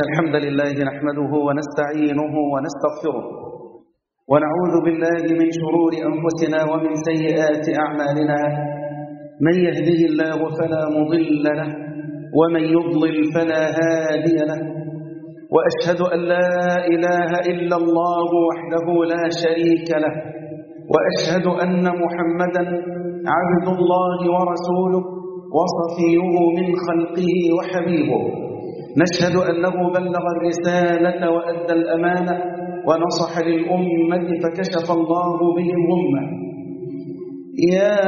الحمد لله نحمده ونستعينه ونستغفره ونعوذ بالله من شرور أنفسنا ومن سيئات أعمالنا. من يهده الله فلا مضل له ومن يضلل فلا هادي له، وأشهد أن لا إله إلا الله وحده لا شريك له، وأشهد أن محمدا عبد الله ورسوله وصفيه من خلقه وحبيبه. نشهد أنه بلغ الرسالة وأدى الأمانة ونصح للأمة فكشف الله به الغمة. يا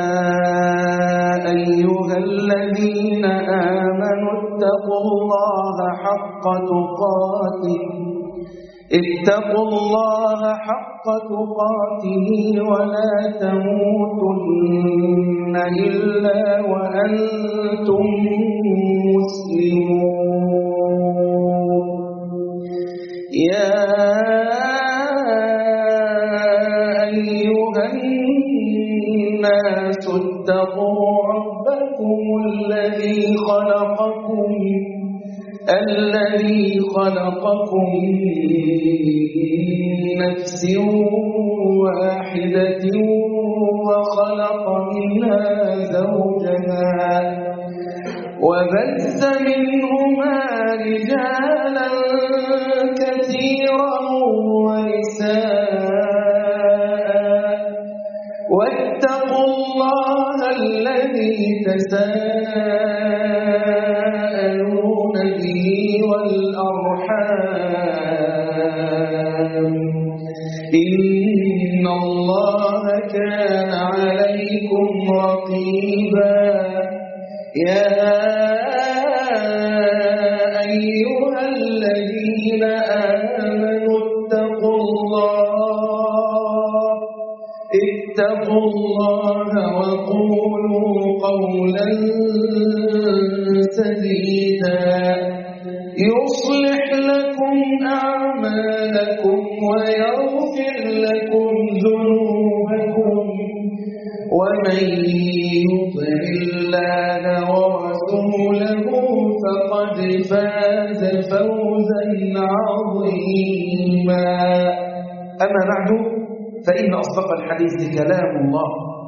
أيها الذين آمنوا اتقوا الله حق تقاته ولا تموتن إلا وأنتم مسلمون. يا أيها الناس اتقوا ربكم الذي خلقكم من نفس واحدة وخلق منها زوجها وبث منهما رجالا كثيرا ونساء، واتقوا الله الذي تساءلون به والأرحام، إن الله كان عليكم رقيبا. يا أيها الذين آمنوا اتقوا الله وقولوا قولا سديدا يصلح لكم أعمالكم ويغفر لكم ذنوبكم، ومن يطع الله ورسوله فقد فاز فوزا عظيما. أما بعد، فإن أصدق الحديث كلام الله،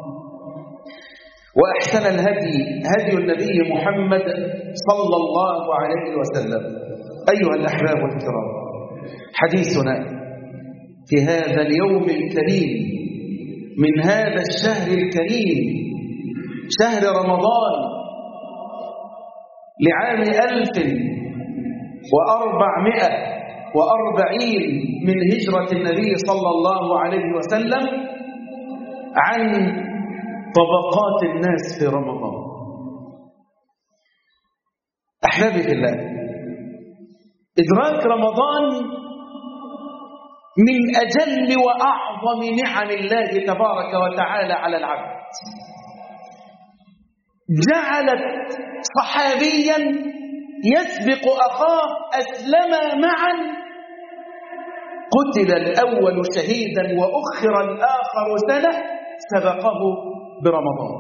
وأحسن الهدي هدي النبي محمد صلى الله عليه وسلم. أيها الأحباب الكرام، حديثنا في هذا اليوم الكريم من هذا الشهر الكريم، شهر رمضان لعام 1440 من هجرة النبي صلى الله عليه وسلم، عن طبقات الناس في رمضان. أحبابي في الله، إدراك رمضان من أجل وأعظم نعم الله تبارك وتعالى على العبد. جعلت صحابيا يسبق أخاه أسلما معا، قتل الأول شهيدا وأخر الآخر سنة، سبقه برمضان.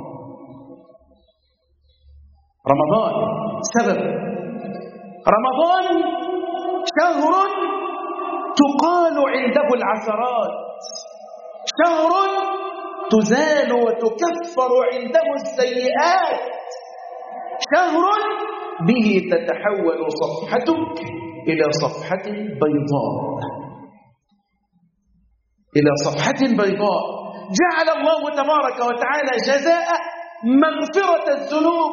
رمضان سبب. رمضان شهر تقال عنده العثرات، شهر تزال وتكفر عنده السيئات، شهر به تتحول صفحتك إلى صفحة بيضاء، إلى صفحة بيضاء. جعل الله تبارك وتعالى جزاء مغفرة الذنوب،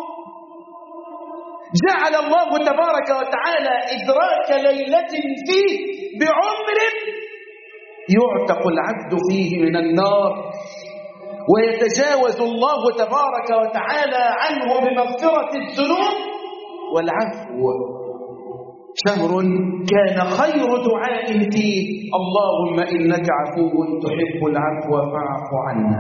جعل الله تبارك وتعالى إدراك ليلة فيه بعمر يعتق العبد فيه من النار، ويتجاوز الله تبارك وتعالى عنه بمغفرة الذنوب والعفو. شهر كان خير دعاء فيه اللهم إنك عفو تحب العفو فاعف عنا.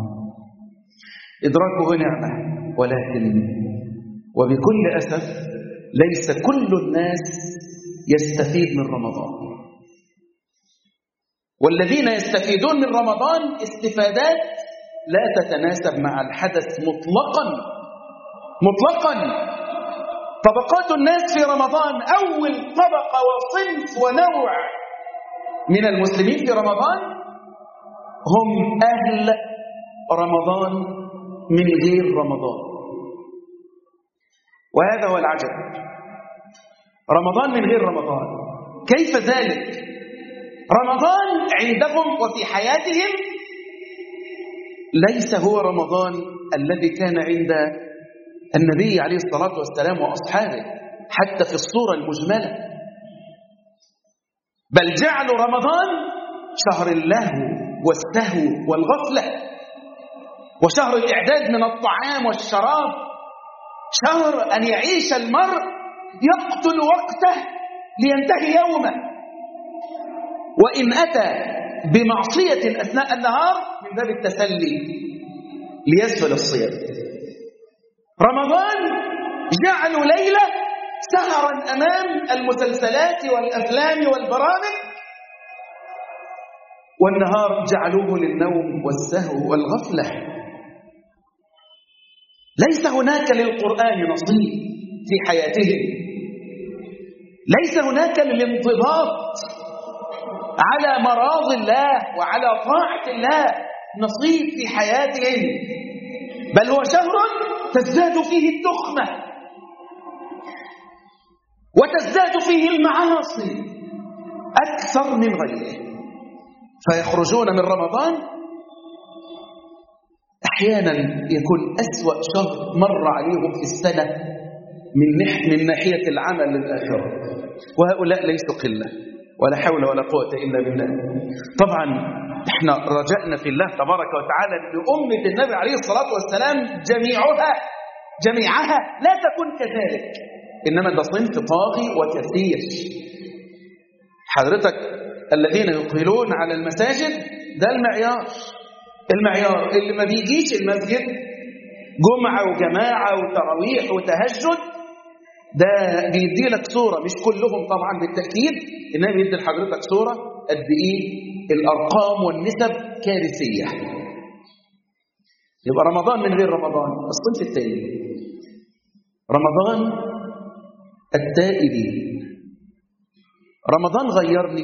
إدراكه نعمة، ولكن وبكل أسف ليس كل الناس يستفيد من رمضان. والذين يستفيدون من رمضان استفادات لا تتناسب مع الحدث مطلقا. طبقات الناس في رمضان، أول طبقة وصنف ونوع من المسلمين في رمضان هم أهل رمضان من غير رمضان. وهذا هو العجب، رمضان من غير رمضان. كيف ذلك؟ رمضان عندهم وفي حياتهم ليس هو رمضان الذي كان عند النبي عليه الصلاة والسلام وأصحابه حتى في الصورة المجملة، بل جعلوا رمضان شهر اللهو والسهو والغفلة، وشهر الإعداد من الطعام والشراب، شهر أن يعيش المرء يقتل وقته لينتهي يومه، وإن أتى بمعصية أثناء النهار من باب التسلي ليسفل الصيام. رمضان جعلوا ليلة سهرا أمام المسلسلات والأفلام والبرامج، والنهار جعلوه للنوم والسهو والغفلة. ليس هناك للقرآن نصيب في حياتهم، ليس هناك للانضباط على مراضي الله وعلى طاعة الله نصيب في حياتهم، بل هو شهر تزداد فيه التخمة وتزداد فيه المعاصي أكثر من غيره. فيخرجون من رمضان أحيانا يكون أسوأ شهر مر عليهم في السنة من ناحية العمل للآخرة، وهؤلاء ليسوا قلة ولا حول ولا قوة إلا بالله. طبعا احنا رجعنا في الله تبارك وتعالى لأمة النبي عليه الصلاة والسلام جميعها لا تكون كذلك، إنما ده صنف طاغي وكثير. حضرتك الذين يقبلون على المساجد ده المعيار اللي ما بيجيش المسجد جمعة وجماعة وتراويح وتهجد ده بيدي لك صورة، مش كلهم طبعا بالتأكيد، إنما بيدي لحضرتك صورة قد إيه الأرقام والنسب كارثية. يبقى رمضان من غير رمضان. الصنف الثاني رمضان التائبين. رمضان غيرني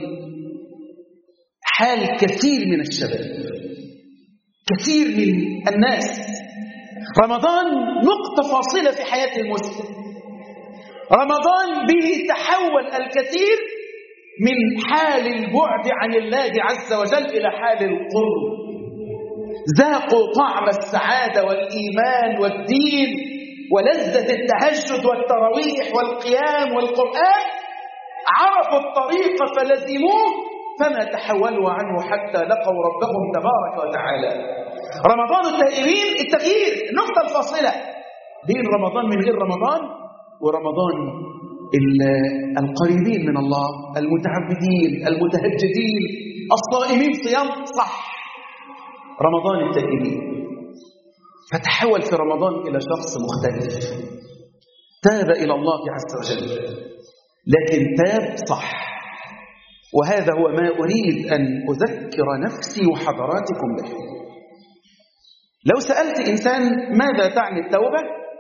حال كثير من الشباب، كثير من الناس. رمضان نقطة فاصلة في حياة المسلم. رمضان به تحول الكثير من حال البعد عن الله عز وجل إلى حال القرب، ذاقوا طعم السعادة والإيمان والدين ولذة التهجد والتراويح والقيام والقرآن، عرفوا الطريق فلزموه فما تحولوا عنه حتى لقوا ربهم تبارك وتعالى. رمضان التائبين التغيير، النقطة الفاصلة بين رمضان من غير رمضان ورمضان القريبين من الله، المتعبدين المتهجدين الصائمين صيام صح. رمضان التائبين فتحول في رمضان إلى شخص مختلف، تاب إلى الله عز وجل، لكن تاب صح. وهذا هو ما أريد أن أذكر نفسي وحضراتكم به. لو سألت إنسان ماذا تعني التوبة،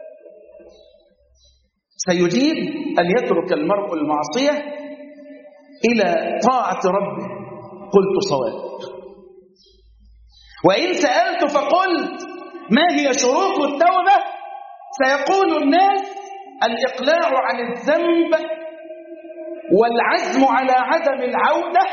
سيجيب أن يترك المرء المعصية إلى طاعة ربه. قلت صواب. وإن سألت فقلت ما هي شروط التوبة، سيقول الناس الإقلاع عن الذنب والعزم على عدم العودة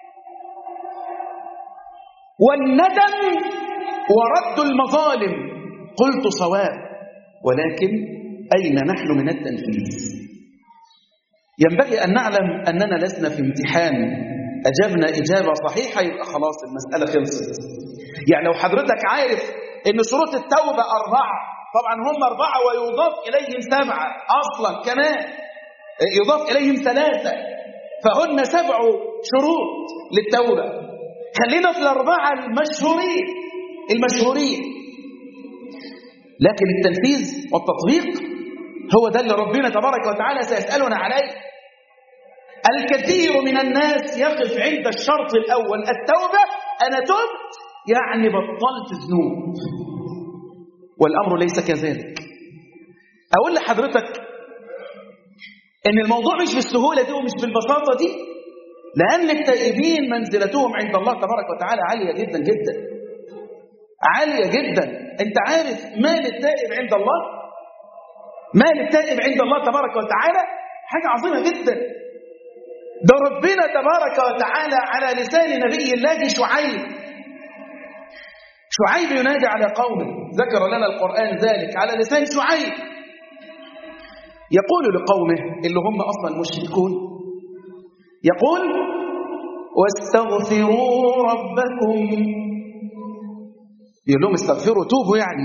والندم ورد المظالم. قلت صواب، ولكن أين نحن من التنفيذ؟ ينبغي أن نعلم أننا لسنا في امتحان أجبنا إجابة صحيحة يبقى خلاص المسألة خلصت. يعني لو حضرتك عارف أن شروط التوبة 4، طبعا هم 4 ويضاف إليهم 7 أصلا كمان، يضاف إليهم 3، فهن 7 شروط للتوبة. خلينا في 4 المشهورين، لكن التنفيذ والتطبيق هو ده اللي ربنا تبارك وتعالى سيسألنا عليه. الكثير من الناس يقف عند الشرط الأول التوبة، أنا تبت يعني بطلت ذنوب، والأمر ليس كذلك. أقول لحضرتك إن الموضوع مش بالسهولة دي ومش بالبساطة دي، لأن التائبين منزلتهم عند الله تبارك وتعالى عالية جدا جدا، عالية جدا. أنت عارف مال التائب عند الله؟ مال التائب عند الله تبارك وتعالى حاجة عظيمة جدا. ده ربنا تبارك وتعالى على لسان نبي الله شعيب ينادي على قومه، ذكر لنا القرآن ذلك على لسان شعيب، يقول لقومه اللي هم أصلا مشركون، يقول واستغفروا ربكم، يقول لهم استغفروا توبوا يعني،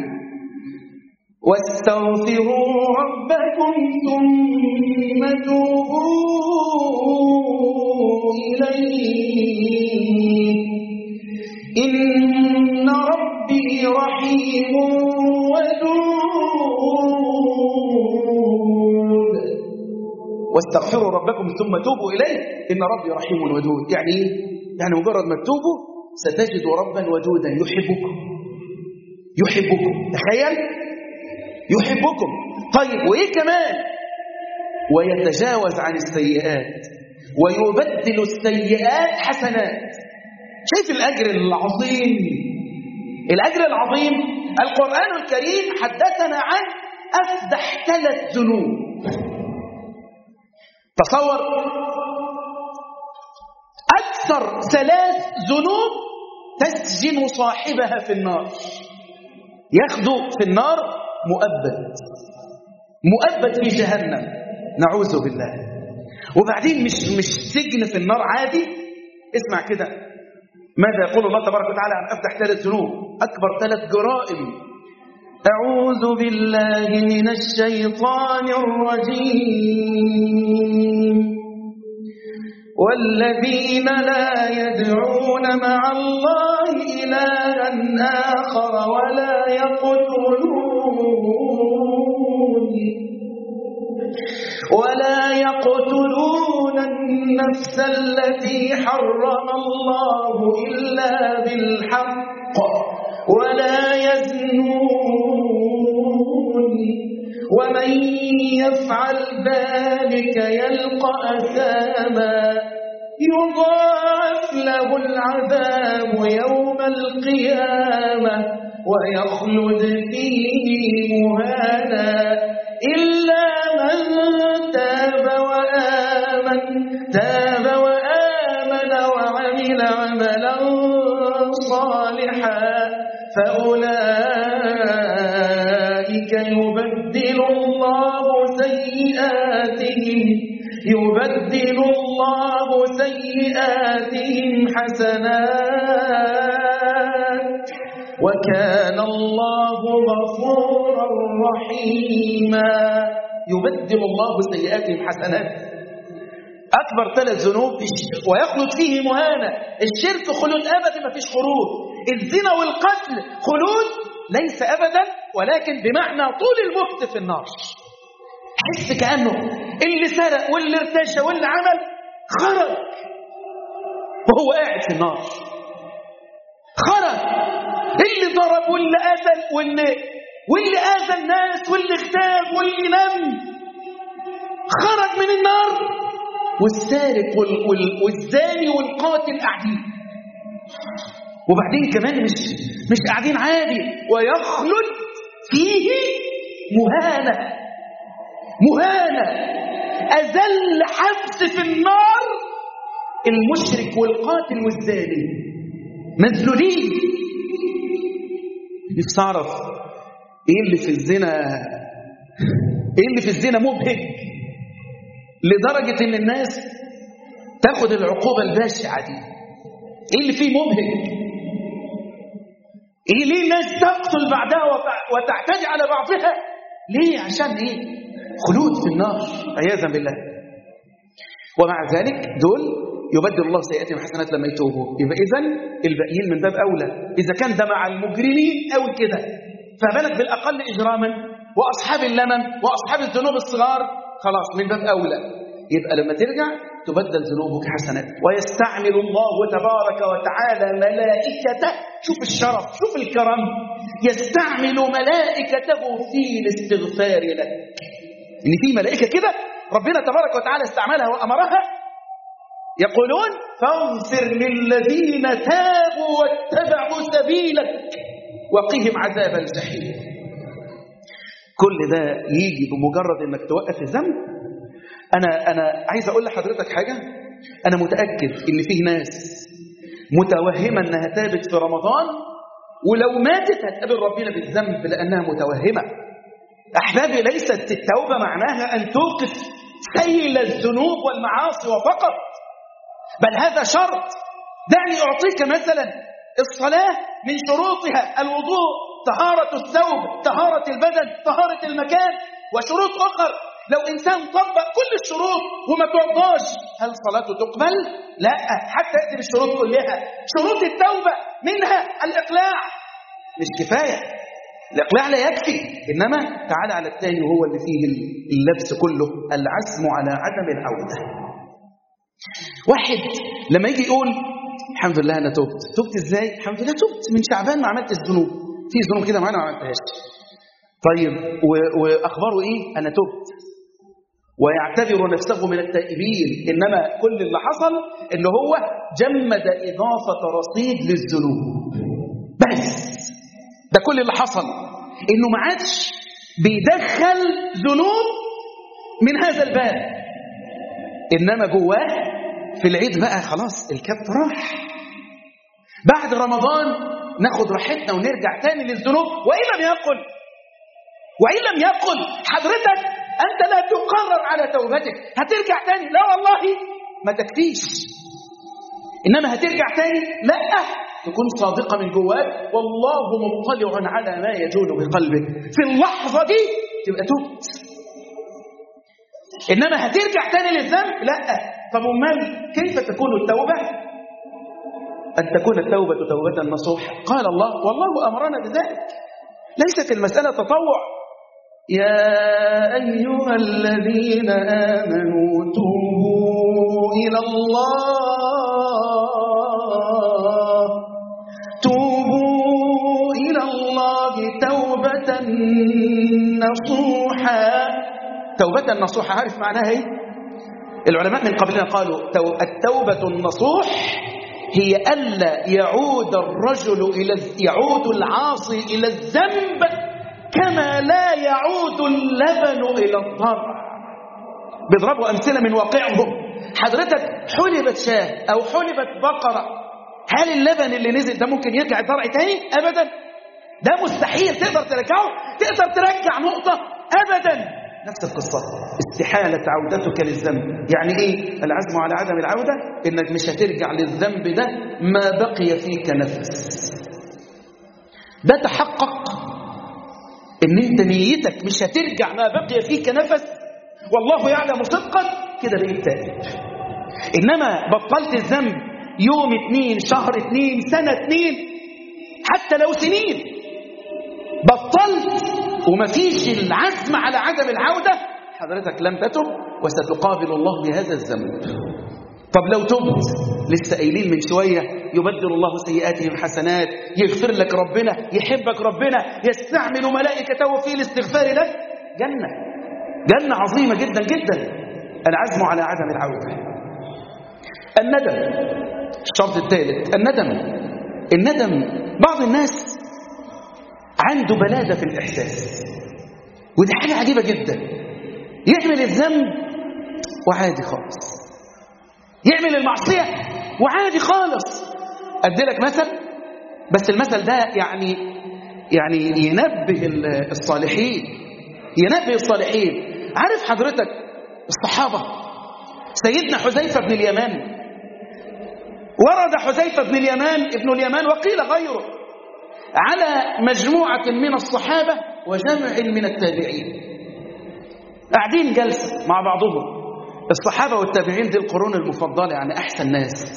واستغفروا ربكم ثم توبوا إليه إن ربي رحيم ودود. واستغفروا ربكم ثم توبوا إليه إن ربي رحيم ودود. يعني إيه؟ يعني مجرد ما تتوبوا ستجدوا ربا ودودا يحبكم. تخيل، يحبكم. طيب وإيه كمان؟ ويتجاوز عن السيئات ويبدل السيئات حسنات. شايف الأجر العظيم؟ الأجر العظيم. القرآن الكريم حدثنا عن أفدح 3 ذنوب. تصور أكثر 3 ذنوب تسجن صاحبها في النار، ياخدوا في النار مؤبد في جهنم، نعوذ بالله. وبعدين مش سجن في النار عادي. اسمع كده ماذا يقول الله تبارك وتعالى عن أفدح 3 ذنوب، أكبر 3 جرائم. أعوذ بالله من الشيطان الرجيم. والذين لا يدعون مع الله إلها آخر ولا يقتلون النفس التي حرم الله إلا بالحق ولا يزنون ومن يفعل ذلك يلقى أثاما يضاعف له العذاب يوم القيامة ويخلد فيه مهانا إلا من تاب وآمن وعمل عملا صالحا فأولئك يبدل الله سيئاتهم حسنات وكان الله غفورا رحيما. يبدل الله سيئاتهم حسنات. أكبر 3 ذنوب ويخلد فيه مهانا. الشرك خلود أبدا، ما فيش خروج. الزنا والقتل خلود ليس أبدا، ولكن بمعنى طول المكت في النار. حس كأنه اللي سرق واللي ارتشى واللي عمل خرج وهو قاعد في النار، خرج. اللي ضرب واللي قتل واللي آذى الناس واللي اغتاب واللي نم خرج من النار. والسارق والزاني والقاتل قاعدين، وبعدين كمان مش قاعدين عادي، ويخلد فيه مهانة. أذل حبس في النار المشرك والقاتل والزاني، مذلولين. نفسي أعرف إيه اللي في الزنا مبهج لدرجة إن الناس تاخد العقوبة البشعة دي. إيه اللي فيه مبهج؟ إيه ليه الناس تقتل بعدها وتعتدي على بعضها؟ ليه؟ عشان إيه؟ خلود في النار عياذا بالله. ومع ذلك دول يبدل الله سيئاتهم حسنات لما يتوبوا. يبقى إذن الباقيين من باب أولى. إذا كان ده مع المجرمين أو كده، فبالك بالأقل إجراما وأصحاب اللمم وأصحاب الذنوب الصغار، خلاص من باب أولى. يبقى لما ترجع تبدل ذنوبك حسنات. ويستعمل الله تبارك وتعالى ملائكته. شوف الشرف، شوف الكرم. يستعمل ملائكته في الاستغفار لك. إن في ملائكة كده ربنا تبارك وتعالى استعملها وأمرها، يقولون فاغفر للذين تابوا واتبعوا سبيلك وقهم عذاب الجحيم. كل ده يجي بمجرد انك توقف الذنب. انا عايز اقول لحضرتك حاجه، انا متاكد ان فيه ناس متوهمه انها تابت في رمضان، ولو ماتت هتقابل ربنا بالذنب لانها متوهمه. احبابي، ليست التوبه معناها ان توقف سيل الذنوب والمعاصي وفقط، بل هذا شرط. دعني اعطيك مثلا الصلاه من شروطها الوضوء، طهارة الثوب، طهارة البدن، طهارة المكان، وشروط أخرى. لو إنسان طبق كل الشروط وما تعطاش، هل صلاته تقبل؟ لا، حتى يأتي بالشروط كلها. شروط التوبة منها الإقلاع، مش كفاية الإقلاع، لا يكفي، إنما تعال على الثاني وهو اللي فيه اللبس كله، العزم على عدم العودة. واحد لما يجي يقول الحمد لله أنا تبت إزاي؟ الحمد لله تبت من شعبان، ما عملتش ذنوب، في ذنوب كده معانا ما عملتهاش. طيب واخباره ايه؟ انا تبت، ويعتبر نفسه من التائبين، انما كل اللي حصل ان هو جمد اضافه رصيد للذنوب بس. ده كل اللي حصل، انه ما عادش بيدخل ذنوب من هذا الباب، انما جواه في العيد بقى خلاص الكبت راح. بعد رمضان ناخد راحتنا ونرجع تاني للذنوب. وإن لم يقل حضرتك أنت لا تقرر على توبتك، هترجع تاني؟ لا والله ما تكفيش، إنما هترجع تاني؟ لا، تكون صادقة من جواك، والله مطلع على ما يجول بقلبك، في اللحظة دي تبقى تبت. إنما هترجع تاني للذنب؟ لا. طب أمال كيف تكون التوبة؟ أن تكون التوبة توبة نصوح. قال الله والله أمرنا بذلك، ليست المسألة تطوع. يا أيها الذين آمنوا توبوا إلى الله توبة نصوحا. توبة نصوحا، عارف معناها ايه؟ العلماء من قبلنا قالوا التوبة النصوح هي ألا يعود العاصي إلى الذنب كما لا يعود اللبن إلى الضرع. بيضربوا أمثلة من واقعهم. حضرتك حلبت شاة أو حلبت بقرة، هل اللبن اللي نزل ده ممكن يرجع الضرع تاني؟ أبدا، ده مستحيل. تقدر ترجعه؟ تقدر ترجع نقطة؟ أبدا. نفس القصة، استحالة عودتك للذنب. يعني إيه العزم على عدم العودة؟ إنك مش هترجع للذنب ده ما بقي فيك نفس. ده تحقق إن أنت نيتك مش هترجع ما بقي فيك نفس، والله يعلم صدقك، كده بقيت تائب. إنما بطلت الذنب يوم 2 شهر 2 سنة 2 حتى لو سنين، بطلت ومفيش العزم على عدم العودة، حضرتك لم تتب وستقابل الله بهذا الذنب. طب لو تبت، لسه قايلين من شوية يبدل الله سيئاتهم حسنات، يغفر لك ربنا، يحبك ربنا، يستعمل ملائكته في الاستغفار لك، جنة عظيمة جدا جدا. العزم على عدم العودة. الندم، الشرط الثالث الندم. بعض الناس عنده بلادة في الإحساس، ودي حاجة عجيبة جدا. يعمل الذنب وعادي خالص، يعمل المعصية وعادي خالص. أديلك مثل، بس المثل ده يعني ينبه الصالحين. عارف حضرتك الصحابة، سيدنا حذيفة بن اليمان، ورد حذيفة بن اليمان وقيل غيره على مجموعة من الصحابة وجمع من التابعين، قاعدين جلسة مع بعضهم. الصحابة والتابعين دي القرون المفضلة، يعني أحسن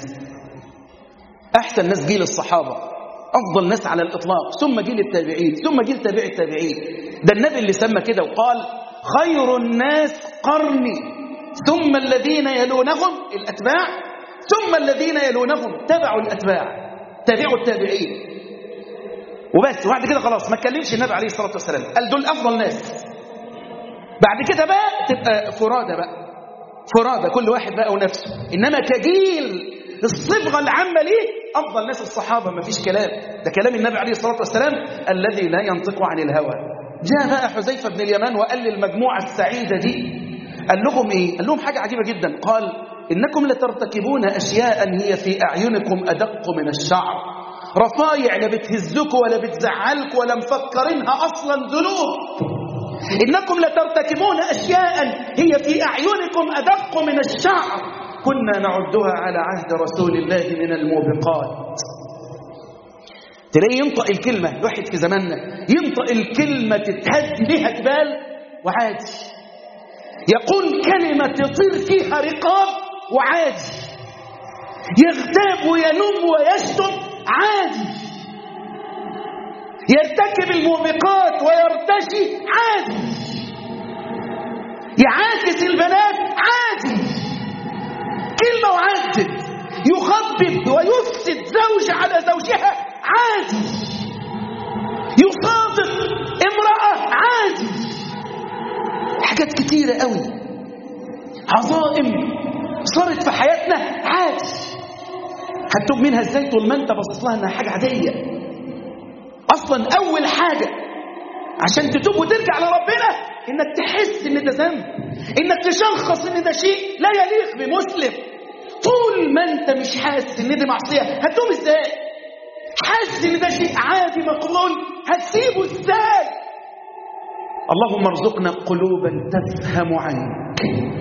ناس جيل الصحابة، أفضل ناس على الإطلاق، ثم جيل التابعين، ثم جيل تابع التابعين. ده النبي اللي سمى كده وقال خير الناس قرني ثم الذين يلونهم الأتباع ثم الذين يلونهم تبعوا الأتباع، تابعوا التابعين. وبس، وبعد كده خلاص ما اتكلمش النبي عليه الصلاة والسلام، قال دول أفضل ناس بعد كده بقى تبقى فرادة بقى، فرادة كل واحد بقى ونفسه. إنما كجيل الصبغة العامة ليه أفضل ناس الصحابة، ما فيش كلام، ده كلام النبي عليه الصلاة والسلام الذي لا ينطق عن الهوى. جاء بقى حذيفة بن اليمان وقال للمجموعة السعيدة دي، قال لهم إيه؟ قال لهم حاجة عجيبة جدا، قال إنكم لترتكبون أشياء هي في أعينكم أدق من الشعر، رفايع لا بتهزكوا ولا بتزعلكوا ولا مفكرينها أصلا ذنوب. إنكم لترتكبون أشياء هي في أعينكم أدق من الشعر كنا نعدها على عهد رسول الله من الموبقات. تلاقيه ينطق الكلمة، الواحد في زماننا ينطق الكلمة تتهد بها جبال وعادي، يقول كلمة تطير فيها رقاب وعادي، يغتاب وينم ويشتم عادي، يرتكب الموبقات ويرتشي عادي، يعاكس البنات عادي، كلمة وعدت، يخبب ويفسد زوج على زوجها عادي، يصادق امرأة عادي، حاجات كتيرة قوي، عظائم صارت في حياتنا عادي. هتتوب منها ازاي طول ما انت باصص لها انها حاجة عادية؟ اصلا اول حاجة عشان تتوب وترجع لربنا انك تحس ان ده ذنب، انك تشخص ان ده شيء لا يليق بمسلم. طول ما انت مش حاسس ان دي معصية هتتوب ازاي؟ حاسس ان ده شيء عادي مقبول هتسيبه ازاي؟ اللهم ارزقنا قلوبا تفهم عنك،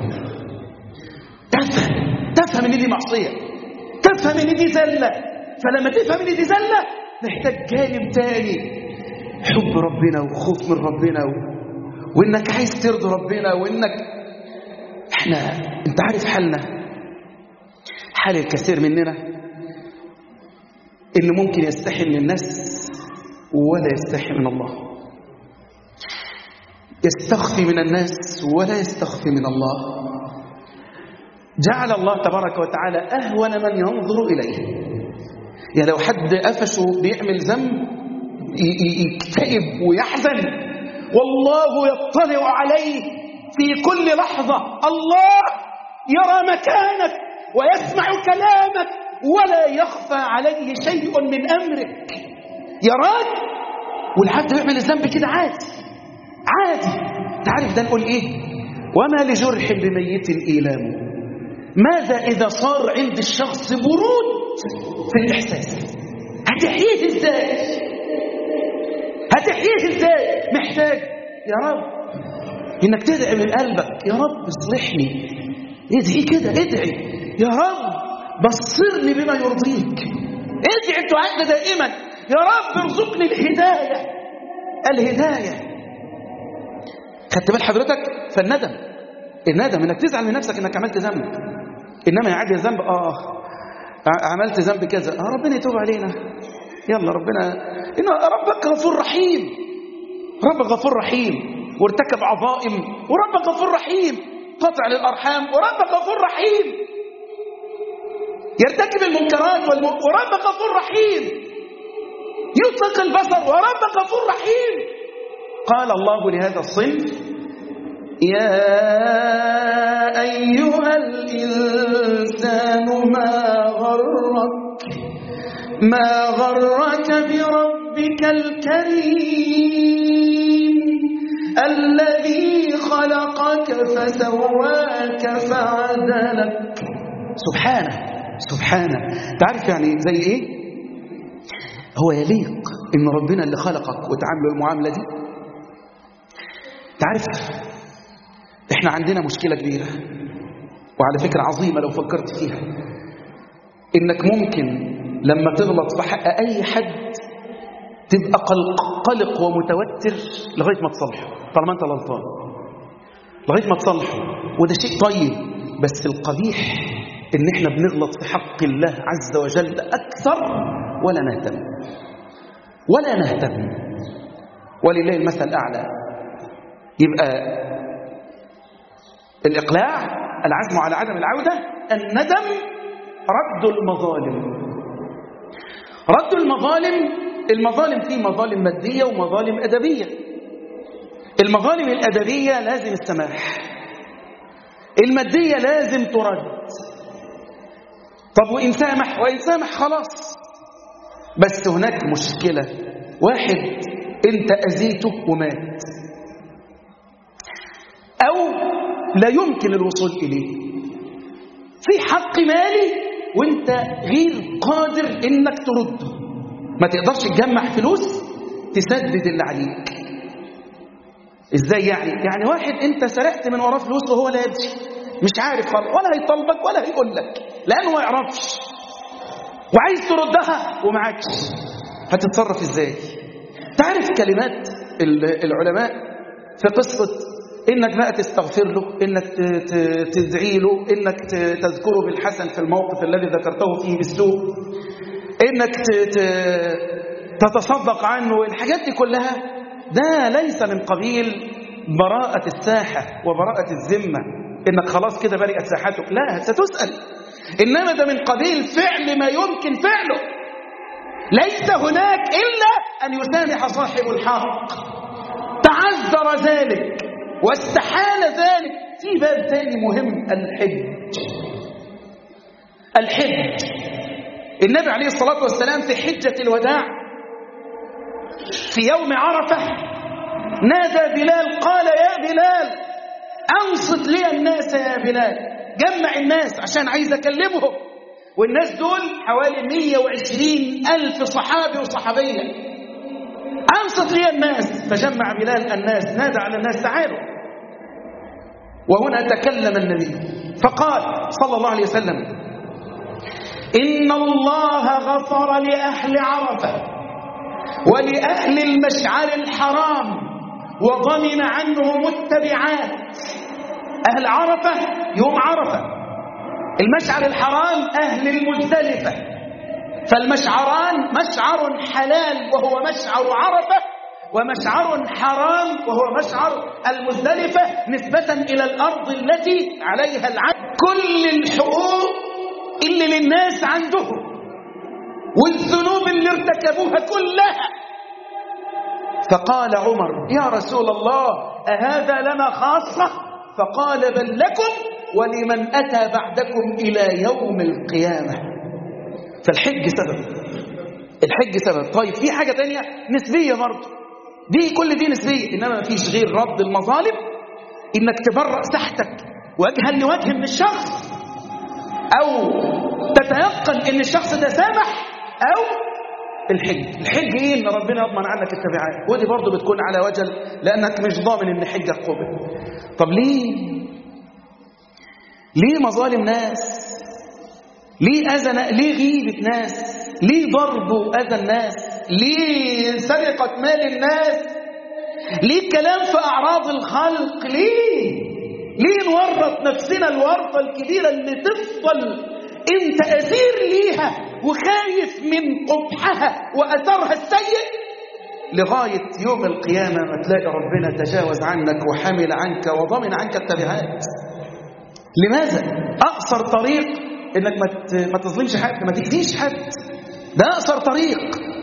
تفهم ان دي معصية، تفهم ان دي زلة. فلما تفهم ان دي زلة نحتاج جانب تاني، حب ربنا وخوف من ربنا وانك عايز ترضي ربنا، وانك انت عارف حالنا، حال الكثير مننا انه ممكن يستحي من الناس ولا يستحي من الله، يستخفي من الناس ولا يستخفي من الله. جعل الله تبارك وتعالى أهون من ينظر إليه. يعني لو حد قفشه بيعمل ذنب يكتئب ويحزن، والله يطلع عليه في كل لحظة، الله يرى مكانك ويسمع كلامك ولا يخفى عليه شيء من أمرك، يراك. والحد يعمل الذنب كده عادي عادي. تعرف ده نقول إيه؟ وما لجرح بميت إيلام، ماذا إذا صار عند الشخص برود في الإحساس؟ هتحييه إزاي؟ هتحييه إزاي؟ محتاج يا رب إنك تدعي من قلبك، يا رب اصلحني، ادعي كده، ادعي يا رب بصرني بما يرضيك، ادعي الدعاء ده دائما، يا رب ارزقني الهداية. الهداية، خدت بال حضرتك؟ الندم انك تزعل من نفسك انك عملت ذنب، انما يعدي الذنب عملت ذنب كذا، ربنا يتوب علينا، يلا ربنا، إن ربك غفور رحيم، ربك غفور رحيم، وارتكب عظائم وربك غفور رحيم، قطع للأرحام وربك غفور رحيم، يرتكب المنكرات وربك غفور رحيم، يطلق البصر وربك غفور رحيم. قال الله لهذا الصنف: يا أيها الإنسان ما غرك بربك الكريم الذي خلقك فسواك فعدلك. سبحانه. تعرف يعني زي ايه؟ هو يليق ان ربنا اللي خلقك وتعامله المعاملة دي. تعرف احنا عندنا مشكلة كبيرة، وعلى فكرة عظيمة لو فكرت فيها، انك ممكن لما تغلط في حق اي حد تبقى قلق ومتوتر لغاية ما تصلحه، طالما انت غلطان لغاية ما تصلحه، وده شيء طيب. بس القبيح ان احنا بنغلط في حق الله عز وجل اكثر ولا نهتم، ولله المثل الاعلى. يبقى الإقلاع، العزم على عدم العودة، الندم، رد المظالم. المظالم فيه مظالم مادية ومظالم أدبية. المظالم الأدبية لازم السماح، المادية لازم ترد. طب وإن سامح خلاص. بس هناك مشكلة، واحد أنت أذيته ومات، أو لا يمكن الوصول إليه، في حق مالي وأنت غير قادر إنك ترده، ما تقدرش تجمع فلوس تسدد اللي عليك. إزاي يعني واحد أنت سرقت من وراه فلوس وهو لا يدري، مش عارف خالص، ولا هيطلبك ولا هيقول لك لأنه ما يعرفش، وعايز تردها ومعكش، هتتصرف إزاي؟ تعرف كلمات العلماء في قصة إنك بقى تستغفر له، إنك تدعي له، إنك تذكره بالحسن في الموقف الذي ذكرته فيه بالسوء، إنك تتصدق عنه، الحاجات دي كلها ده ليس من قبيل براءة الساحة وبراءة الذمة، إنك خلاص كده برئت ساحتك، لا، ستسأل. إنما ده من قبيل فعل ما يمكن فعله، ليس هناك إلا أن يسامح صاحب الحق. تعذر ذلك واستحال ذلك. في باب ثاني مهم، الحج. النبي عليه الصلاة والسلام في حجة الوداع في يوم عرفة نادى بلال، قال يا بلال أنصت لي الناس يا بلال، جمع الناس عشان عايز أكلمهم. والناس دول حوالي 120,000 صحابي وصحابية. أنصت لي الناس، فجمع بلال الناس، نادى على الناس تعالوا. وهنا تكلم النبي فقال صلى الله عليه وسلم: إن الله غفر لأهل عرفة ولأهل المشعر الحرام وضمن عنهم التبعات. أهل عرفة يوم عرفة، المشعر الحرام أهل المزدلفة، فالمشعران مشعر حلال وهو مشعر عرفة، ومشعر حرام وهو مشعر المزدلفة نسبة إلى الأرض التي عليها العدل. كل الحقوق اللي للناس عندهم والذنوب اللي ارتكبوها كلها. فقال عمر: يا رسول الله أهذا لنا خاصة؟ فقال: بل لكم ولمن أتى بعدكم إلى يوم القيامة. فالحج سبب. طيب في حاجة تانية نسبية برضه، كل دي نسبية، إنما ما فيش غير رد المظالم، إنك تبرأ ساحتك وجها لوجه من الشخص، أو تتيقن إن الشخص ده سامح، أو الحج إيه؟ إن ربنا يضمن عنك التبعات، ودي برضه بتكون على وجل لأنك مش ضامن إن حجك قبل. طب ليه مظالم ناس؟ ليه أذى؟ ليه غيبة ناس؟ ليه ضرب وأذى الناس؟ ليه سرقة مال الناس؟ ليه كلام في أعراض الخلق؟ ليه نورط نفسنا الورطة الكبيرة اللي تفضل انت أسير ليها وخايف من قبحها وأثرها السيء لغاية يوم القيامة ما تلاقي ربنا تجاوز عنك وحمل عنك وضمن عنك التبعات؟ لماذا؟ أقصر طريق إنك ما تظلمش حد، ما تأذيش حد، ده أقصر طريق.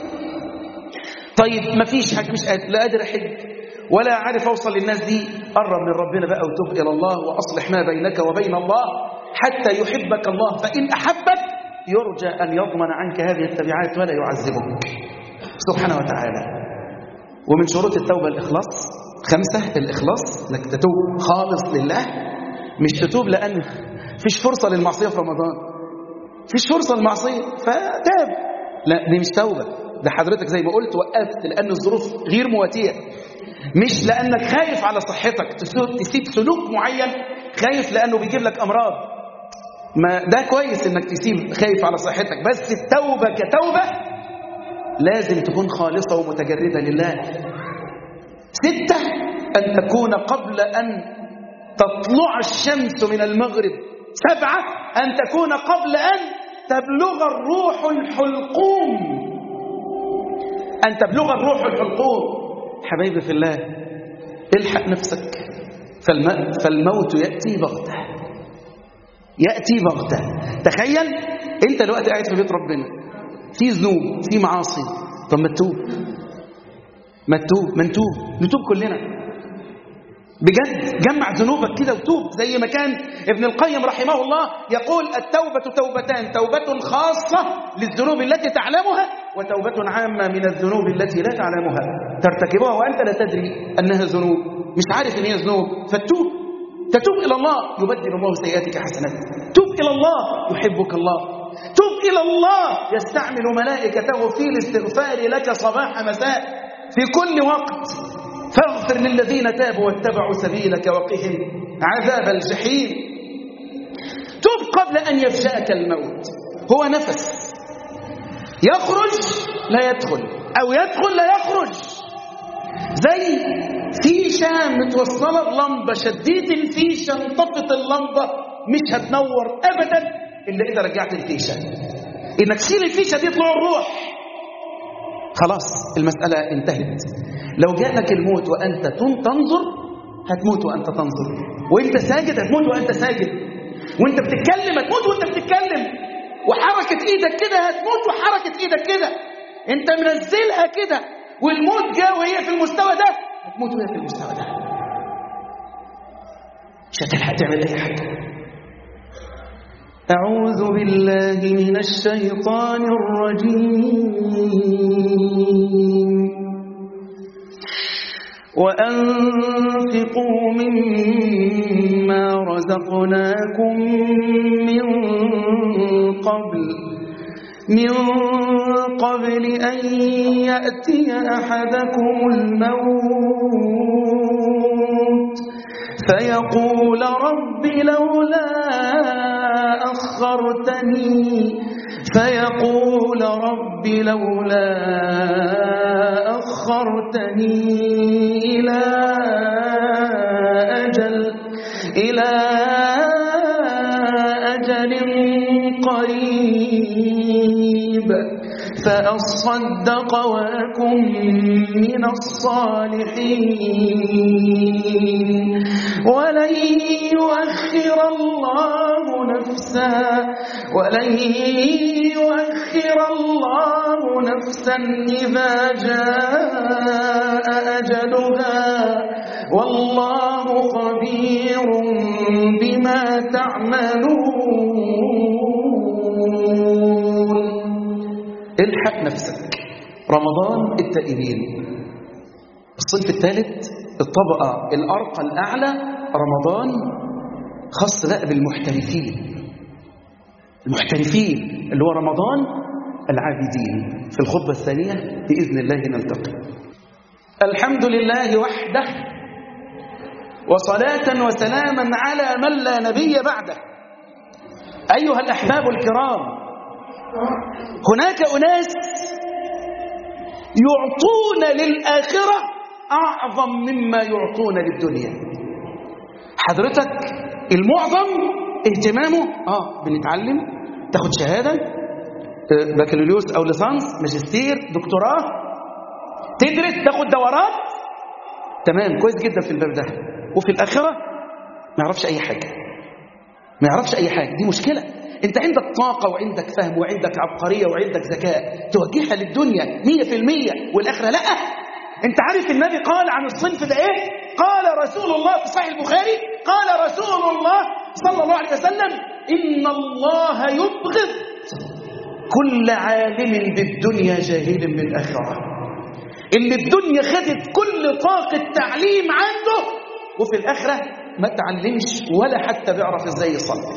طيب ما فيش حاجة، مش قادر، لا قادر أحج ولا عارف أوصل للناس دي، قرب من ربنا بقى وتوب إلى الله وأصلح ما بينك وبين الله حتى يحبك الله، فإن أحبك يرجى أن يضمن عنك هذه التبعات ولا يعذبك سبحانه وتعالى. ومن شروط التوبة الإخلاص 5، الإخلاص، انك تتوب خالص لله، مش تتوب لأن فيش فرصة للمعصية في رمضان، فيش فرصة للمعصية فتاب، لا دي مش توبة، ده حضرتك زي ما قلت وقفت لأن الظروف غير مواتية، مش لأنك خايف على صحتك تسيب سلوك معين، خايف لأنه بيجيب لك أمراض، ما ده كويس إنك تسيب خايف على صحتك، بس التوبة كتوبة لازم تكون خالصة ومتجردة لله. 6 أن تكون قبل أن تطلع الشمس من المغرب. 7 أن تكون قبل أن تبلغ الروح الحلقوم، أن تبلغ الروح الحلقوم. حبايبي في الله، الحق نفسك، فالموت يأتي بغتة، يأتي بغتة. تخيل أنت دلوقتي قاعد في بيت ربنا، في ذنوب، في معاصي، طب ما تتوب، نتوب كلنا. بجد جمع ذنوبك كده وتوب، زي ما كان ابن القيم رحمه الله يقول: التوبة توبتان، توبة خاصة للذنوب التي تعلمها، وتوبة عامة من الذنوب التي لا تعلمها ترتكبها وأنت لا تدري أنها ذنوب، مش عارف أن هي ذنوب، تتوب إلى الله يبدل الله سيئاتك حسنات. توب إلى الله يحبك الله. توب إلى الله يستعمل ملائكته في الاستغفار لك صباح مساء في كل وقت. فاغفر للذين تابوا واتبعوا سبيلك وقهم عذاب الجحيم. توب قبل أن يفجأك الموت. هو نفس يخرج لا يدخل، أو يدخل لا يخرج، زي فيشة متوصلة بلمبة، شديد الفيشة انطفت اللمبة مش هتنور أبدا إلا إذا رجعت الفيشة. إنك تشيل الفيشة دي يطلع الروح، خلاص المسألة انتهت. لو جاءك الموت وأنت تنظر هتموت وأنت تنظر، وأنت ساجد هتموت وأنت ساجد، وأنت بتتكلم هتموت وأنت بتتكلم، وحركة إيدك كده هتموت وحركة إيدك كده، أنت منزلها كده، والموت جاء وهي في المستوى ده هتموت وهي في المستوى ده، مش هتلحق تعمل أي حاجة. أعوذ بالله من الشيطان الرجيم. وأنفقوا مما رزقناكم من قبل أن يأتي أحدكم الموت فيقول رب لولا أخرتني إلى أجل قريب فأصدق وأكن من الصالحين ولن يؤخر الله نفسا إذا جاء أجلها والله خبير بما تعملون. الحق نفسك. رمضان التائبين، الصنف الثالث، الطبقة الأرقى الأعلى، رمضان خاص بقى بالمحترفين، المحترفين اللي هو رمضان العابدين. في الخطبة الثانية بإذن الله نلتقي. الحمد لله وحده، وصلاة وسلاما على من لا نبي بعده. أيها الأحباب الكرام، هناك أناس يعطون للآخرة أعظم مما يعطون للدنيا. حضرتك المعظم اهتمامه بنتعلم، تاخد شهادة بكالوريوس أو ليسانس، ماجستير، دكتوراه، تدرس، تاخد دورات، تمام، كويس جدا في الباب ده. وفي الآخرة ما يعرفش أي حاجة، دي مشكلة. أنت عندك طاقة وعندك فهم وعندك عبقرية وعندك ذكاء توجهها للدنيا 100%، والآخرة لأ. أنت عارف النبي قال عن الصنف ده إيه؟ قال رسول الله في صحيح البخاري، قال رسول الله صلى الله عليه وسلم: إن الله يبغض كل عالم بالدنيا جاهل بالآخرة. اللي الدنيا خدت كل طاقة تعليم عنده، وفي الآخرة ما تعلمش ولا حتى بيعرف ازاي يصلي.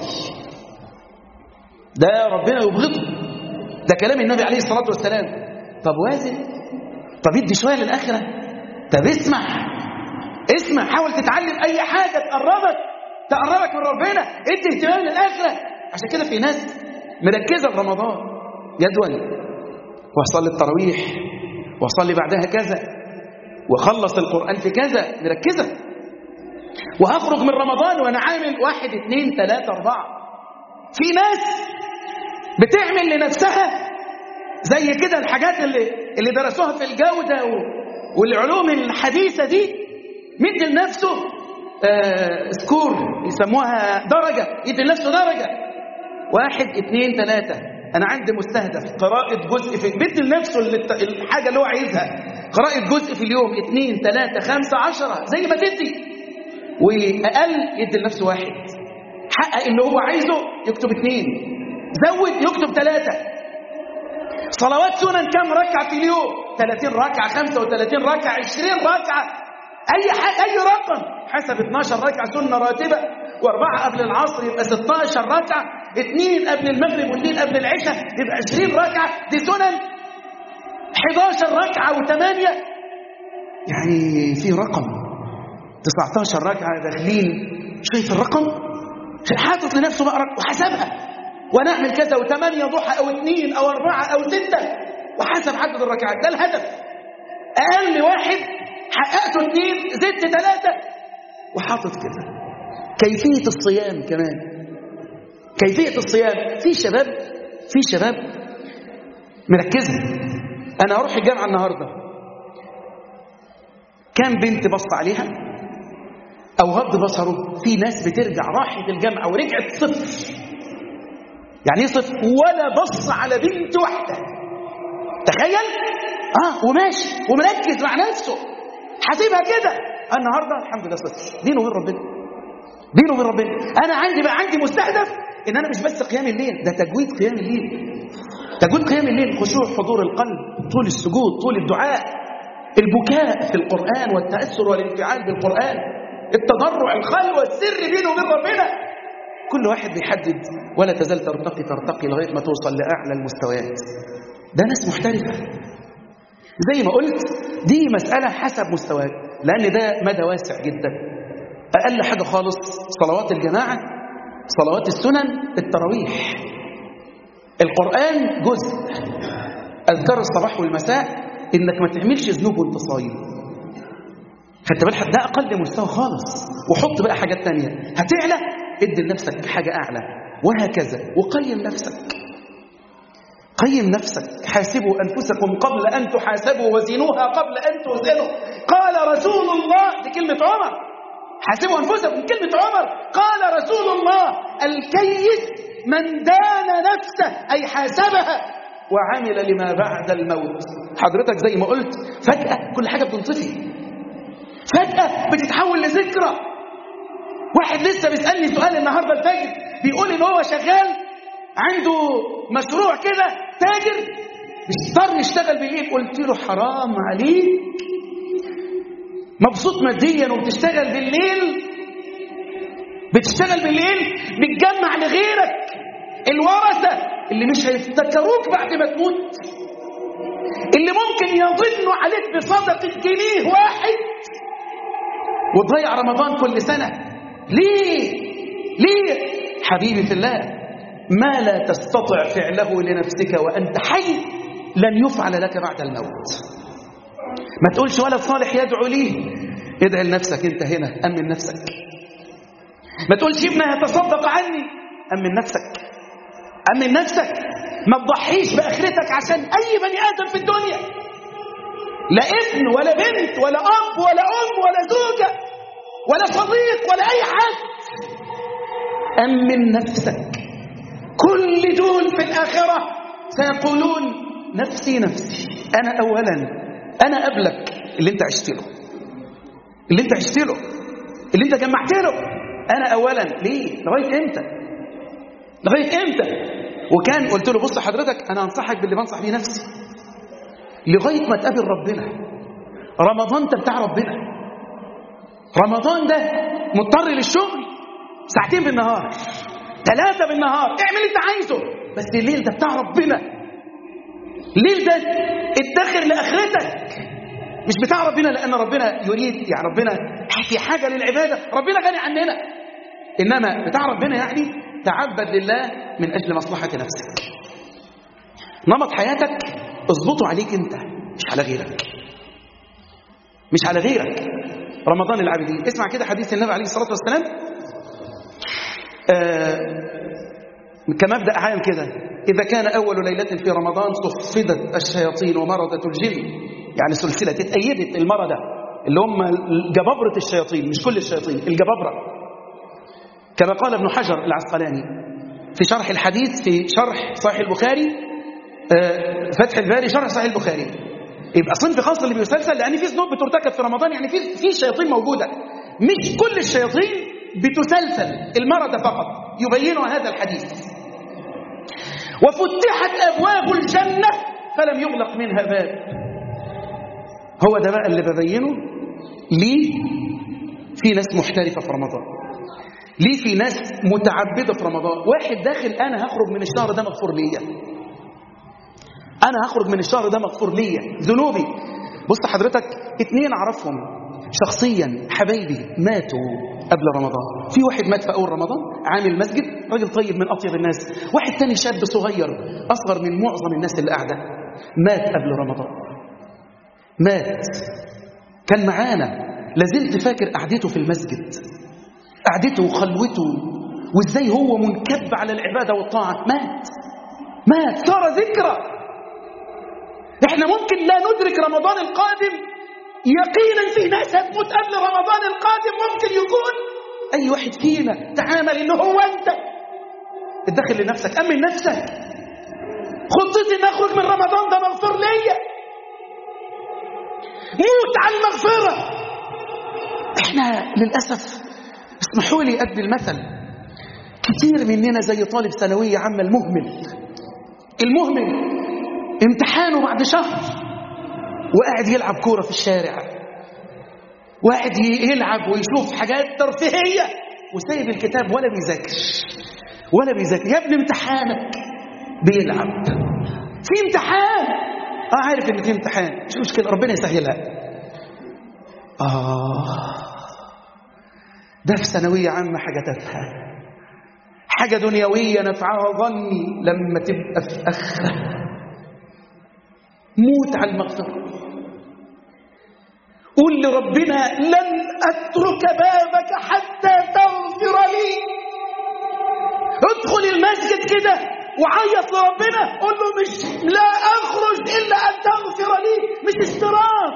ده ربنا يبغضه، ده كلام النبي عليه الصلاة والسلام. طب وازن، طب ادي شوية للآخرة، طب اسمع، حاول تتعلم أي حاجة تقربك من ربنا، ادي اهتمام للآخرة. عشان كده في ناس مركزة في رمضان جدول، وصلي التراويح، وصلي بعدها كذا، وخلص القرآن في كذا، مركزة. وهخرج من رمضان وأنا عامل 1 2 3 4. في ناس بتعمل لنفسها زي كده الحاجات اللي درسوها في الجودة والعلوم الحديثة دي، مدي لنفسه سكور، يسموها درجة، يدي لنفسه درجة 1 2 3. أنا عندي مستهدف قراءة جزء في، بدي لنفسه الحاجة اللي هو عايزها، قراءة جزء في اليوم، 2 3 5 10، زي ما تدي. وأقل يدي لنفسه 1. حقق اللي هو عايزه يكتب 2، زود يكتب 3. صلوات سنن كم ركعة في اليوم؟ 30 ركعة، 35 ركعة، 20 ركعة، أي حاجة، أي رقم حسب 12 ركعة سنة راتبة، و4 قبل العصر يبقى 16 ركعة، 2 قبل المغرب و2 قبل العشاء يبقى 20 ركعة، دي سنن. 11 ركعة و8 يعني في رقم 19 ركعة داخلين. شايف الرقم؟ حاطط لنفسه بقى وحسبها، ونعمل كذا و8 ضحى أو 2 أو 4 أو 6، وحسب عدد الركعات. ده الهدف. أقل 1 حققته 2 زدت 3 وحاطط كده. كيفية الصيام كمان، كيفية الصيام. في شباب مركزة. أنا أروح الجامعة النهاردة، كام بنت بص عليها أو غض بصره؟ في ناس بترجع راحت الجامعة ورجعت 0. يعني ايه 0؟ ولا بص على بنت واحدة. تخيل. وماشي ومركز مع نفسه، حاسبها كده. النهارده الحمد لله 0، بينه وبين ربنا، بينه وبين ربنا. انا عندي مستهدف ان انا مش بس قيام الليل، ده تجويد قيام الليل، تجويد قيام الليل، خشوع حضور القلب، طول السجود، طول الدعاء، البكاء في القرآن والتأثر والانفعال بالقرآن، التضرع، الخلوة، السر بينه وبين ربنا. كل واحد بيحدد، ولا تزال ترتقي لغاية ما توصل لأعلى المستويات. ده ناس محترفة. زي ما قلت دي مسألة حسب مستواك، لأن ده مدى واسع جدا. أقل حاجة خالص صلوات الجماعة، صلوات السنن، التراويح، القرآن جزء، أذكار الصباح والمساء، إنك ما تعملش ذنوب وانت صايم. خدت بالك؟ ده أقل مستوى خالص. وحط بقى حاجات تانية هتعلى، ادي لنفسك حاجة أعلى، وهكذا. وقيم نفسك، قيم نفسك. حاسبوا أنفسكم قبل أن تحاسبوا وزنوها قبل أن توزنوا. قال رسول الله، دي كلمة عمر، حاسبوا أنفسكم، كلمة عمر. قال رسول الله: الكيس من دان نفسه، أي حاسبها وعمل لما بعد الموت. حضرتك زي ما قلت فجأة كل حاجة بتنطفي، فجأة بتتحول لذكرى. واحد لسه بيسألني سؤال النهاردة الفجر، بيقول إن هو شغال عنده مشروع كده، تاجر، بيضطر يشتغل بالليل. قلت له حرام عليك، مبسوط ماديا وبتشتغل بالليل، بتجمع لغيرك الورثة اللي مش هيفتكروك بعد ما تموت، اللي ممكن يظنوا عليك بصدقة جنيه واحد، وتضيع رمضان كل سنة. ليه حبيبي في الله؟ ما لا تستطع فعله لنفسك وأنت حي لن يفعل لك بعد الموت. ما تقولش ولد صالح يدعو لي، ادعي لنفسك انت هنا، أمن نفسك. ما تقولش ابني هتصدق عني، أمن نفسك، أمن نفسك. ما تضحيش بآخرتك عشان أي بني آدم في الدنيا، لا ابن ولا بنت ولا أب ولا أم ولا زوجة ولا صديق ولا أي حد. أمن نفسك. كل دول في الآخرة سيقولون نفسي نفسي، أنا أولا، أنا قبلك. اللي انت عشت له، اللي انت عشت له، اللي انت جمعت له، أنا أولا. ليه؟ لغاية امتى؟ لغاية امتى؟ وكان قلت له بص حضرتك، أنا أنصحك باللي بنصح بيه نفسي لغاية ما تقابل ربنا. رمضان ده بتاع ربنا، رمضان ده مضطر للشغل 2 بالنهار 3 بالنهار، اعمل اللي انت عايزه، بس الليل ده بتاع ربنا. الليل ده ادخر لآخرتك، مش بتاع ربنا لأن ربنا يريد، يعني ربنا في حاجة للعبادة، ربنا غني عننا، إنما بتاع ربنا يعني تعبد لله من أجل مصلحة نفسك. نمط حياتك اضبطه عليك انت، مش على غيرك، مش على غيرك. رمضان العابدين. اسمع كده حديث النبي عليه الصلاة والسلام كمبدأ عام كده: إذا كان أول ليلة في رمضان صفدت الشياطين ومرضة الجن، يعني سلسلة اتأيدت المرضة اللي هم جبابرة الشياطين، مش كل الشياطين، الجبابرة، كما قال ابن حجر العسقلاني في شرح الحديث في شرح صحيح البخاري، فتح الباري شرح صحيح البخاري. يبقى صنف خاص اللي بيسلسل، لأن في ذنوب بترتكب في رمضان، يعني في شياطين موجودة، مش كل الشياطين بتسلسل، المردة فقط يبين هذا الحديث. وفتحت أبواب الجنة فلم يغلق منها باب. هو ده بقى اللي ببينه. ليه في ناس محترفة في رمضان؟ ليه في ناس متعبدة في رمضان؟ واحد داخل أنا هخرج من الشهر ده مغفور ليا، أنا هخرج من الشهر ده مغفور ليا ذنوبي. بص حضرتك، 2 أعرفهم شخصيا حبايبي ماتوا قبل رمضان. في واحد مات في أول رمضان عامل مسجد، راجل طيب من أطيب الناس. واحد تاني شاب صغير أصغر من معظم الناس اللي قاعدة، مات قبل رمضان. مات كان معانا، لازلت فاكر قعدته في المسجد، قعدته وخلوته وإزاي هو منكب على العبادة والطاعة. مات صار ذكرى. احنا ممكن لا ندرك رمضان القادم، يقينا في ناس هتموت قبل رمضان القادم. ممكن يكون اي واحد فينا تعامل انه هو انت اتدخل لنفسك، امن نفسك. خطتي ان اخرج من رمضان ده مغفور ليا، موت على المغفرة. احنا للأسف اسمحوا لي ادي المثل، كتير مننا زي طالب ثانوية عامة المهمل امتحانه بعد شهر وقاعد يلعب كورة في الشارع، وقاعد يلعب ويشوف حاجات ترفيهية وسايب الكتاب ولا بيذاكر. يا ابني امتحانك بيلعب في امتحان. عارف ان في امتحان، مش مشكلة، ربنا يسهلها. ده في ثانوية عامة حاجة تافهة، حاجة دنيوية نفعها ظني لما تبقى في أخرى. موت على المغفرة. قول لربنا لن أترك بابك حتى تغفر لي. ادخل المسجد كده وعيط لربنا، قول له مش لا أخرج إلا أن تغفر لي، مش استراح،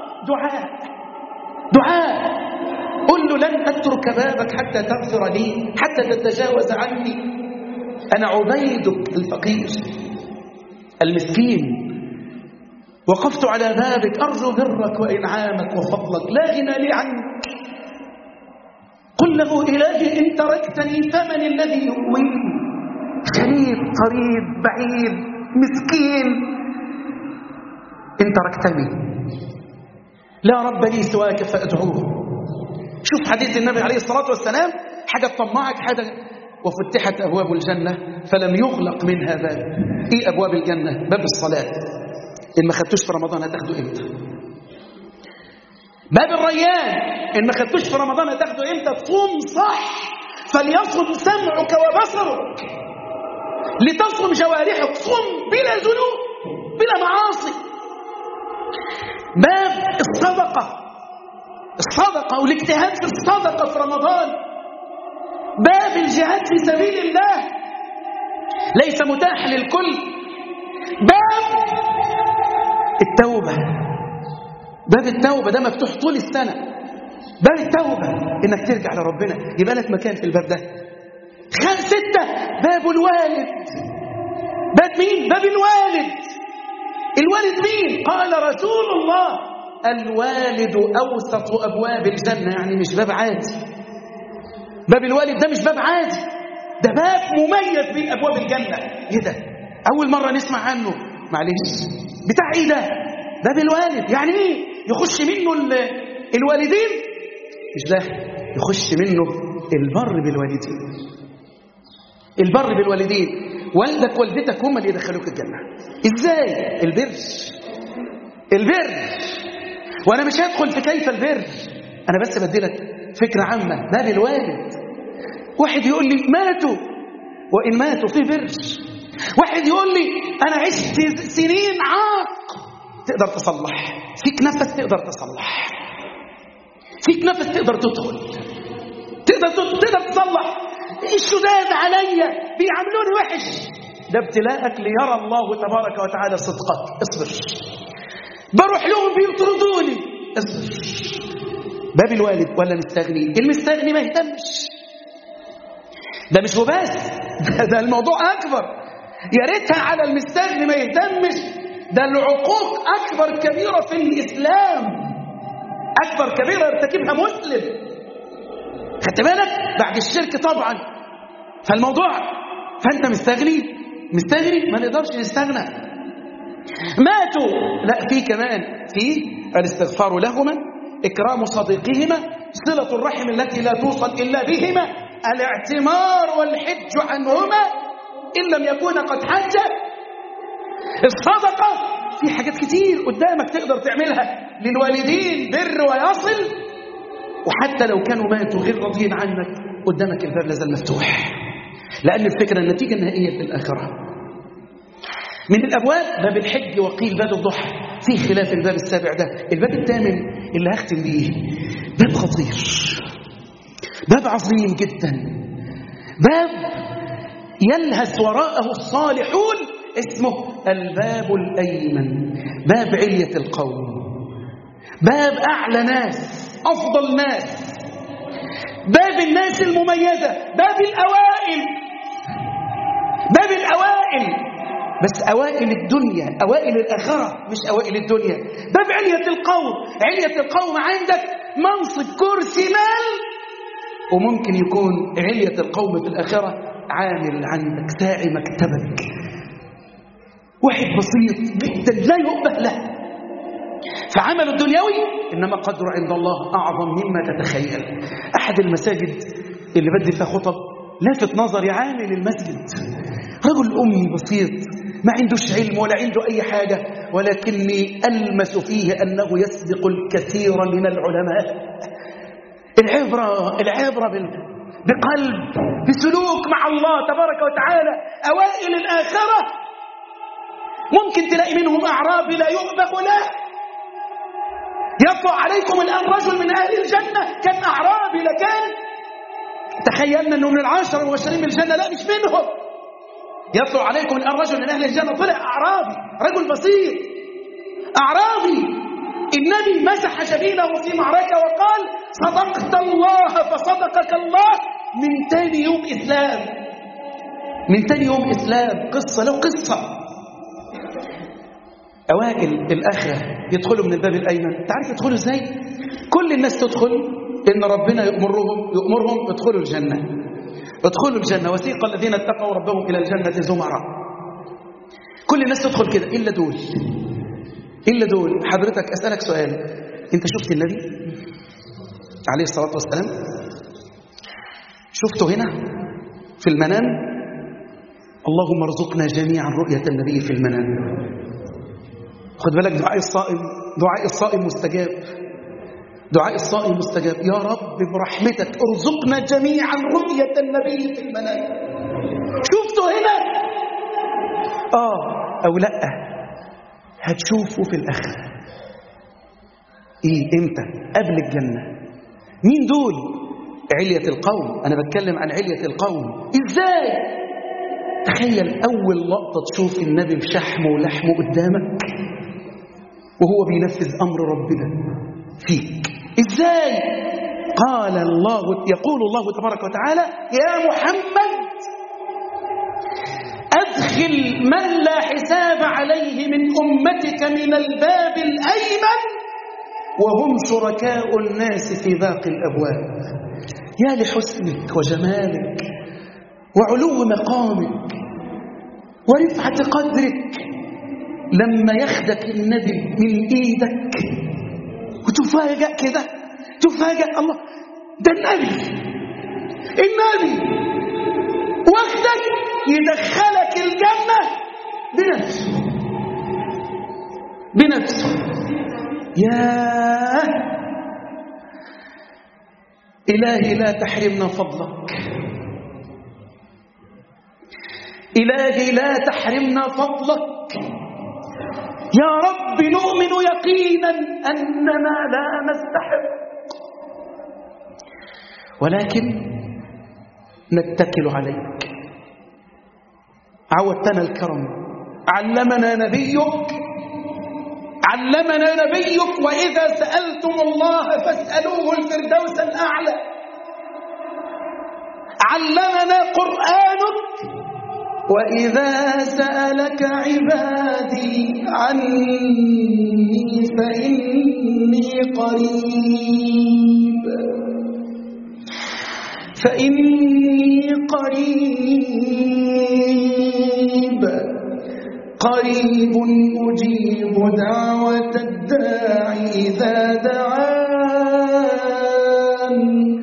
دعاء. قل له لن أترك بابك حتى تغفر لي، حتى تتجاوز عني. أنا عبيدك الفقير المسكين، وقفت على بابك أرجو برك وإنعامك وفضلك، لا غنى لي عنك. قل له إلهي إن تركتني فمن الذي يؤويني؟ غريب قريب بعيد مسكين، إن تركتني لا رب لي سواك فأدعوه. شوف حديث النبي عليه الصلاة والسلام، حاجة تطمعك، حاجة. وفتحت أبواب الجنة فلم يغلق منها باب. إيه أبواب الجنة؟ باب الصلاة. إن ما خدتوش في رمضان هتاخده إمتى؟ باب الريان، إن ما خدتوش في رمضان هتاخده إمتى؟ تصوم صح، فليصم سمعك وبصرك، لتصم جوارحك، صم بلا ذنوب بلا معاصي. باب الصدقة والاجتهاد في الصدقة في رمضان. باب الجهاد في سبيل الله ليس متاح للكل. باب التوبة ده مفتوح طول السنة. باب التوبة إنك ترجع لربنا، يبقى لك مكان في الباب ده. 6 باب الوالد. باب مين؟ باب الوالد. الوالد مين؟ قال رسول الله الوالد أوسط أبواب الجنة، يعني مش باب عادي. باب الوالد ده مش باب عادي، ده باب مميز بين أبواب الجنة. إيه ده؟ أول مرة نسمع عنه، معلش بتاع إيه ده؟ باب الوالد يعني إيه؟ يخش منه الوالدين؟ مش ده، يخش منه البر بالوالدين. والدك والدتك هم اللي يدخلوك الجنة. إزاي؟ البر. وأنا مش هدخل في كيف البر، أنا بس بديلك فكرة عامة. باب الوالد. واحد يقول لي ماتوا، وإن ماتوا في بر. واحد يقول لي أنا عشت سنين عاق، تقدر تصلح، فيك نفس تقدر تصلح، فيك نفس تقدر تدخل، تقدر تصلح. الشداد عليا بيعملوني وحش، ده ابتلاءك ليرى الله تبارك وتعالى صدقك، اصبر. بروح لهم بيطردوني، اصبر. باب الوالد. ولا المستغني ما يهتمش، ده مش وبس، ده الموضوع أكبر. يا ريتها على المستغني ما يهتمش، ده العقوق أكبر كبيرة في الإسلام، أكبر كبيرة يرتكبها مسلم. خدت بالك؟ بعد الشرك طبعا. فالموضوع، فأنت مستغني ما نقدرش نستغنى. ماتوا، لا في كمان في الاستغفار لهما، إكرام صديقهما، صلة الرحم التي لا توصل إلا بهما، الاعتمار والحج عنهما إن لم يكون قد حج، الصدقة، في حاجات كتير قدامك تقدر تعملها للوالدين، بر ويصل. وحتى لو كانوا ماتوا غير راضيين عنك، قدامك الباب لازال مفتوح، لأن الفكرة النتيجة النهائية في الآخرة. من الأبواب باب الحج، وقيل باب الضحى، في خلاف الباب السابع ده. الباب الثامن اللي هختم بيه باب خطير، باب عظيم جدا، باب يلهث وراءه الصالحون، اسمه الباب الأيمن، باب علية القوم، باب أعلى ناس، أفضل ناس، باب الناس المميزة، باب الأوائل، باب الأوائل، بس أوائل الدنيا، أوائل الآخرة، مش أوائل الدنيا. باب علية القوم، علية القوم عندك منصب، كرسي، مال، وممكن يكون علية القوم في الآخرة عامل عندك، ساعي مكتبك، واحد بسيط جدا لا يؤبه له، فعمل الدنيوي إنما قدر عند الله أعظم مما تتخيل. أحد المساجد اللي بدي فيها خطب لافت نظري عامل المسجد، رجل أمي بسيط ما عندوش علم ولا عنده أي حاجة، ولكني ألمس فيه أنه يسبق الكثير من العلماء. العبرة بقلب، بسلوك مع الله تبارك وتعالى. أوائل الآخرة ممكن تلاقي منهم أعرابي لا يؤبه له. يطلع عليكم الآن رجل من أهل الجنة كان أعرابي، لكان تخيلنا أنه من 10 المبشرين بالجنة، لا مش منهم. يطلع عليكم الآن رجل من أهل الجنة طلع أعرابي، رجل بسيط أعرابي. النبي مسح جبينه في معركة وقال صدقت الله فصدقك الله. من تاني يوم إسلام، من تاني يوم إسلام، قصة لو قصة. أوائل الآخرة يدخلوا من الباب الأيمن. تعرف يدخلوا إزاي؟ كل الناس تدخل إن ربنا يأمرهم يدخلوا الجنة، ادخلوا الجنة، وسيق الذين اتقوا ربهم إلى الجنة زمرا. كل الناس تدخل كده إلا دول، إلا دول. حضرتك أسألك سؤال، أنت شفت النبي عليه الصلاة والسلام؟ شفته هنا في المنام؟ اللهم ارزقنا جميعا رؤية النبي في المنام. خد بالك، دعاء الصائم مستجاب، دعاء الصائم مستجاب. يا رب برحمتك ارزقنا جميعا رؤية النبي في المنام. شفته هنا أو لا؟ هتشوفه في الآخرة. امتى؟ قبل الجنة. مين دول؟ علية القوم. أنا بتكلم عن علية القوم. إزاي؟ تخيل أول لقطة تشوف النبي بشحمه ولحمه قدامك وهو بينفذ أمر ربنا فيك. إزاي؟ يقول الله تبارك وتعالى يا محمد أدخل من لا حساب عليه من أمتك من الباب الأيمن وهم شركاء الناس في باقي الأبواب. يا لحسنك وجمالك وعلو مقامك ورفعة قدرك لما ياخدك النبي من إيدك وتفاجأ كده، تفاجأ الله ده النبي واخدك يدخلك الجنة بنفسه. يا إلهي لا تحرمنا فضلك، إلهي لا تحرمنا فضلك. يا رب نؤمن يقينا أننا لا نستحق، ولكن نتكل عليك. عودتنا الكرم، علمنا نبيك وإذا سألتم الله فاسألوه الفردوس الأعلى. علمنا قرآنك وإذا سألك عبادي عني فإني قريب فإني قريب أجيب دعوة الداعي إذا دعان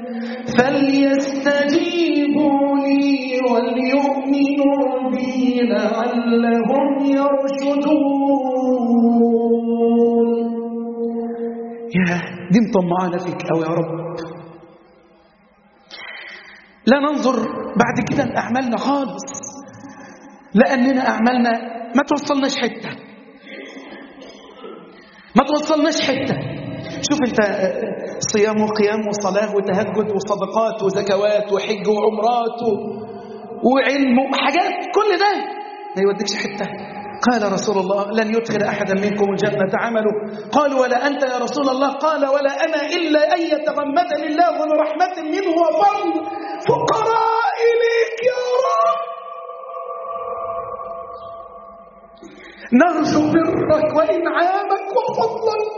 فليستجيبوا لي وليؤمنوا بي لعلهم يرشدون. يا دي مطمعانا فيك أو يا رب. لا ننظر بعد كده لأعمالنا خالص، لأننا أعمالنا ما توصلناش حتة. شوف انت صيام وقيام وصلاة وتهجد وصدقات وزكوات وحج وعمرات وعلم وحاجات، كل ده ما يوديكش حتة. قال رسول الله: لن يدخل أحدا منكم الجنة عمله. قالوا: ولا أنت يا رسول الله؟ قال: ولا أنا إلا أن يتغمدني الله برحمة منه وفضل. فقراء إليك يا رب، نرجو برك وإنعامك وفضلك،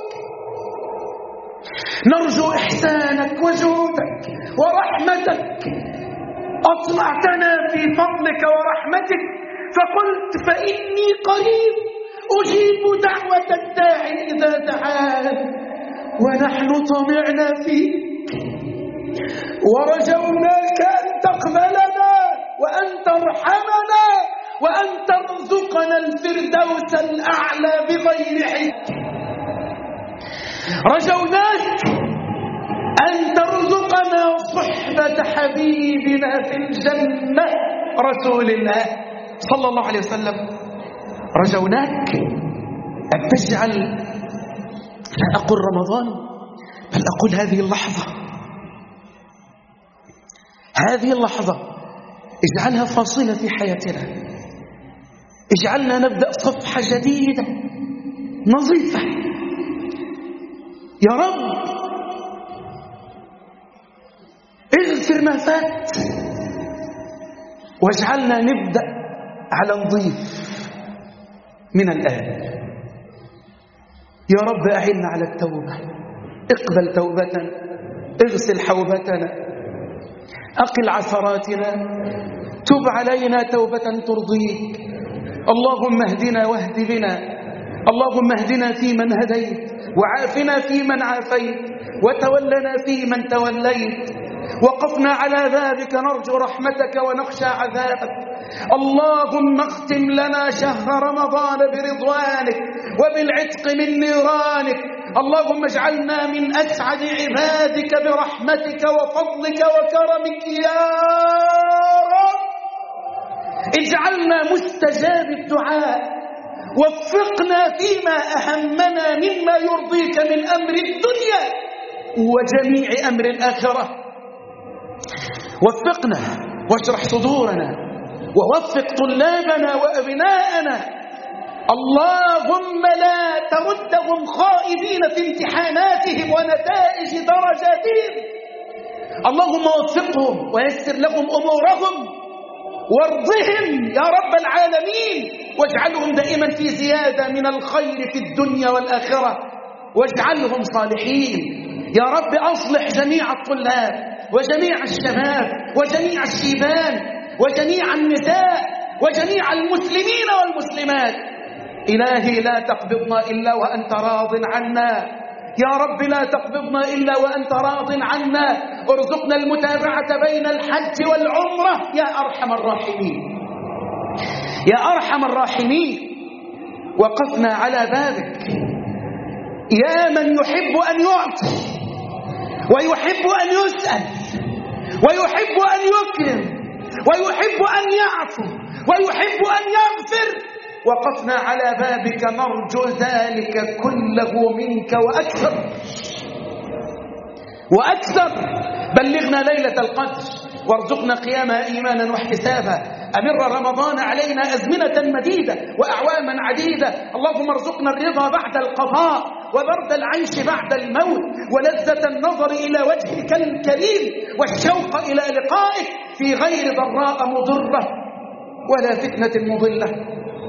نرجو إحسانك وجودك ورحمتك. أطلعتنا في فضلك ورحمتك، فقلت: فإني قريب أجيب دعوة الداعي إذا دعان. ونحن طمعنا فيك ورجوناك أن تقبلنا وأن ترحمنا وأن ترزقنا الفردوس الأعلى بغير حساب. رجوناك أن ترزقنا صحبة حبيبنا في الجنة رسول الله صلى الله عليه وسلم. رجوناك أن تجعل، لا أقول رمضان بل أقول هذه اللحظة اجعلها فاصلة في حياتنا، اجعلنا نبدأ صفحة جديدة نظيفة يا رب. اغفر ما فات واجعلنا نبدأ على نظيف من الآن يا رب. أعنا على التوبة، اقبل توبتنا، اغسل حوبتنا، أقل عثراتنا، تب علينا توبة ترضيك. اللهم اهدنا واهد بنا، اللهم اهدنا فيمن هديت، وعافنا فيمن عافيت، وتولنا فيمن توليت. وقفنا على بابك نرجو رحمتك ونخشى عذابك. اللهم اختم لنا شهر رمضان برضوانك وبالعتق من نيرانك. اللهم اجعلنا من أسعد عبادك برحمتك وفضلك وكرمك يا رب. اجعلنا مستجاب الدعاء، وفقنا فيما أهمنا مما يرضيك من أمر الدنيا وجميع أمر الآخرة. وفقنا واشرح صدورنا، ووفق طلابنا وأبناءنا. اللهم لا تردهم خائبين في امتحاناتهم ونتائج درجاتهم. اللهم وفقهم ويسر لهم أمورهم وارضهم يا رب العالمين، واجعلهم دائما في زيادة من الخير في الدنيا والآخرة، واجعلهم صالحين يا رب. أصلح جميع الطلاب وجميع الشباب وجميع الشيبان وجميع النساء وجميع المسلمين والمسلمات. إلهي لا تقبضنا إلا وأنت راض عنا يا رب، لا تقبضنا إلا وأنت راض عنا. ارزقنا المتابعة بين الحج والعمرة يا أرحم الراحمين يا أرحم الراحمين. وقفنا على بابك يا من يحب أن يعطي ويحب أن يسأل ويحب أن يكرم ويحب أن يعفو ويحب أن يغفر. وقفنا على بابك نرجو ذلك كله منك وأكثر. بلغنا ليلة القدر وارزقنا قيامها إيمانا واحتسابا. أمر رمضان علينا أزمنة مديدة وأعواما عديدة. اللهم ارزقنا الرضا بعد القضاء وبرد العيش بعد الموت ولذة النظر إلى وجهك الكريم والشوق إلى لقائك في غير ضراء مضرة ولا فتنة مضلة.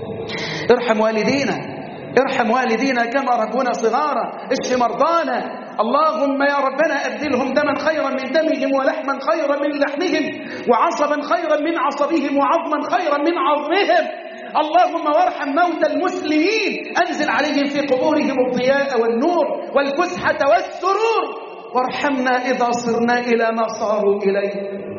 ارحم والدينا كما ربونا صغارا، اشف مرضانا. اللهم يا ربنا أبدلهم دما خيرا من دمهم ولحما خيرا من لحمهم وعصبا خيرا من عصبهم وعظما خيرا من عظمهم. اللهم وارحم موتى المسلمين، أنزل عليهم في قبورهم الضياء والنور والفسحة والسرور، وارحمنا إذا صرنا إلى ما صاروا إليه.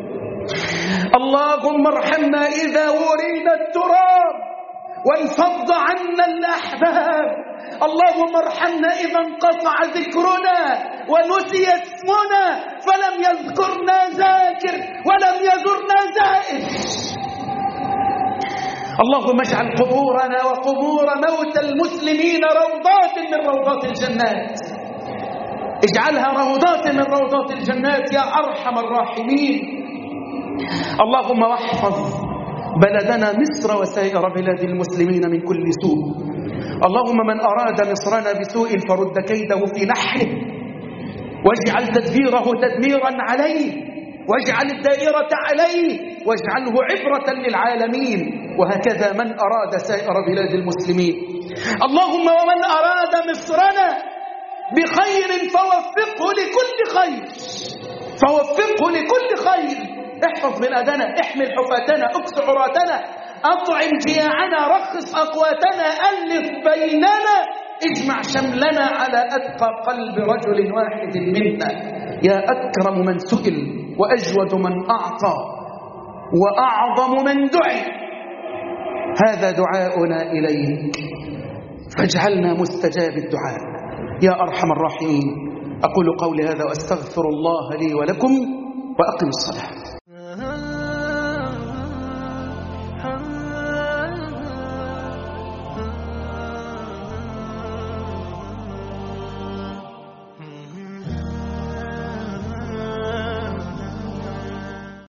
اللهم ارحمنا إذا ورينا التراب وانفض عنا الأحباب. اللهم ارحمنا إذا انقطع ذكرنا ونسي اسمنا فلم يذكرنا ذاكر ولم يزرنا زائر. اللهم اجعل قبورنا وقبور موتى المسلمين روضات من روضات الجنات، اجعلها روضات من روضات الجنات يا أرحم الراحمين. اللهم واحفظ بلدنا مصر وسائر بلاد المسلمين من كل سوء. اللهم من أراد مصرنا بسوء فرد كيده في نحره، واجعل تدبيره تدميرا عليه، واجعل الدائرة عليه، واجعله عبرة للعالمين. وهكذا من أراد سائر بلاد المسلمين. اللهم ومن أراد مصرنا بخير فوفقه لكل خير، فوفقه لكل خير. احفظ بلادنا، احمل حفاتنا، اكس عراتنا، أطعم جياعنا، رخص أقواتنا، ألف بيننا، اجمع شملنا على أتقى قلب رجل واحد منا. يا أكرم من سئل وأجود من أعطى وأعظم من دعي، هذا دعاؤنا إليك فاجعلنا مستجاب الدعاء يا أرحم الراحمين. أقول قولي هذا وأستغفر الله لي ولكم وأقم الصلاة.